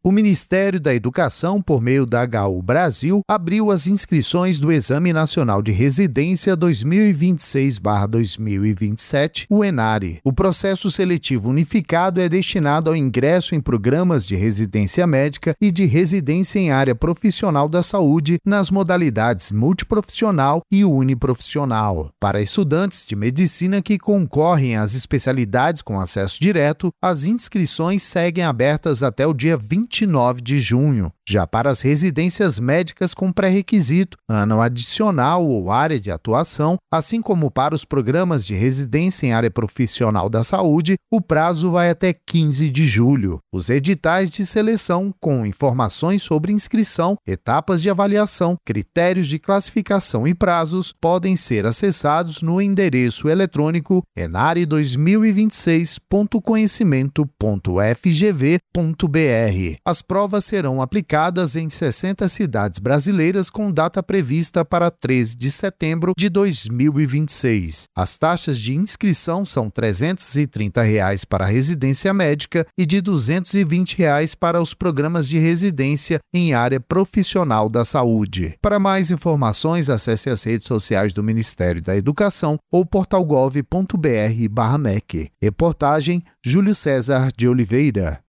O Ministério da Educação, por meio da HU Brasil, abriu as inscrições do Exame Nacional de Residência 2026/2027, o ENARE. O processo seletivo unificado é destinado ao ingresso em programas de residência médica e de residência em área profissional da saúde nas modalidades multiprofissional e uniprofissional. Para estudantes de medicina que concorrem às especialidades com acesso direto, as inscrições seguem abertas até o dia 29 de junho. Já para as residências médicas com pré-requisito, ano adicional ou área de atuação, assim como para os programas de residência em área profissional da saúde, o prazo vai até 15 de julho. Os editais de seleção, com informações sobre inscrição, etapas de avaliação, critérios de classificação e prazos, podem ser acessados no endereço eletrônico enare2026.conhecimento.fgv.br. As provas serão aplicadas em 60 cidades brasileiras com data prevista para 13 de setembro de 2026. As taxas de inscrição são R$ 330 para a residência médica e de R$ 220 para os programas de residência em área profissional da saúde. Para mais informações, acesse as redes sociais do Ministério da Educação ou portalgov.br/mec. Reportagem Júlio César de Oliveira.